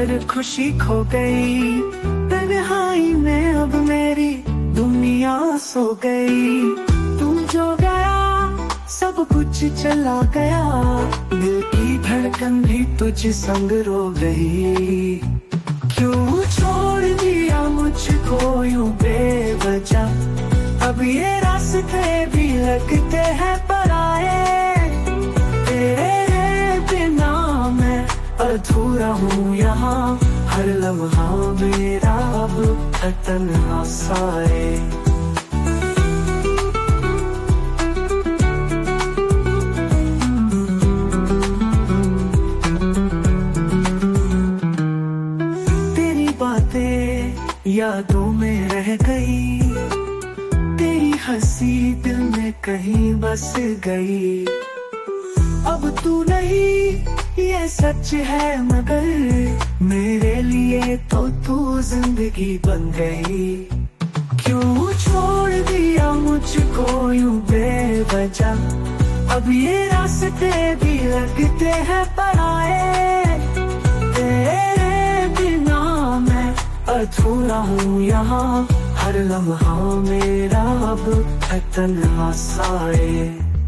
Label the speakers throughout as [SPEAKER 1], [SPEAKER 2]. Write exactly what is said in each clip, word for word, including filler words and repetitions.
[SPEAKER 1] हर खुशी खो गई, तन्हाई में अब मेरी दुनिया सो गई। तू जो गया सब कुछ चला गया, दिल की धड़कन भी तुझ संग रो गई। क्यों छोड़ दिया मुझको यूं बेवजह, अब ये रास्ते भी लगते हैं पराए। तेरे बिना मैं अधूरा हूँ यहाँ, हर लम्हा मेरा अब तन्हा सा है। यादों में रह गई, तेरी हंसी दिल में कहीं बस गई। अब तू नहीं ये सच है, मगर मेरे लिए तो तू जिंदगी बन गई। क्यों छोड़ दिया मुझको यूं बेवजह, अब ये रास्ते भी लगते हैं पराए। तेरे बिना मैं अधूरा हूँ यहाँ, हर लम्हा मेरा अब तन्हा सा है।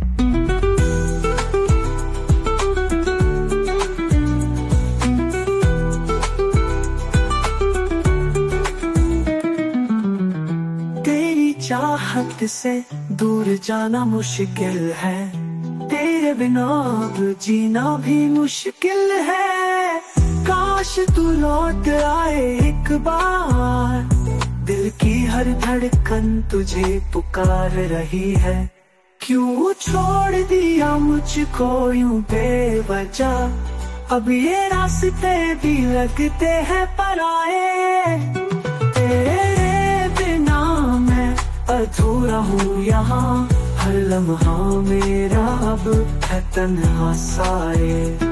[SPEAKER 1] तेरी चाहत से दूर जाना मुश्किल है, तेरे बिना अब जीना भी मुश्किल है। काश तू लौट आए एक बार, दिल की हर धड़कन तुझे पुकार रही है। क्यों छोड़ दिया मुझको यूं बेवजह, अब ये रास्ते भी लगते हैं पराए। तेरे बिना मैं अधूरा हूँ यहाँ, हर लम्हा मेरा अब तन्हा सा है।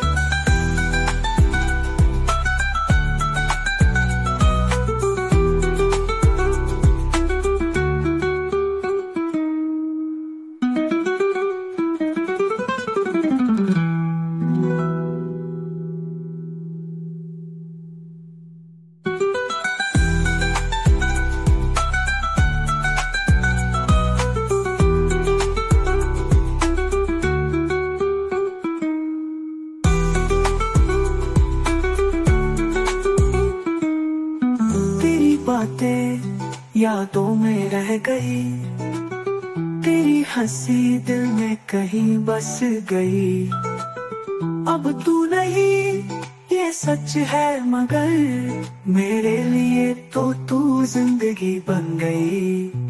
[SPEAKER 1] बातें यादों में रह गई, तेरी हंसी दिल में कहीं बस गई। अब तू नहीं ये सच है, मगर मेरे लिए तो तू जिंदगी बन गई।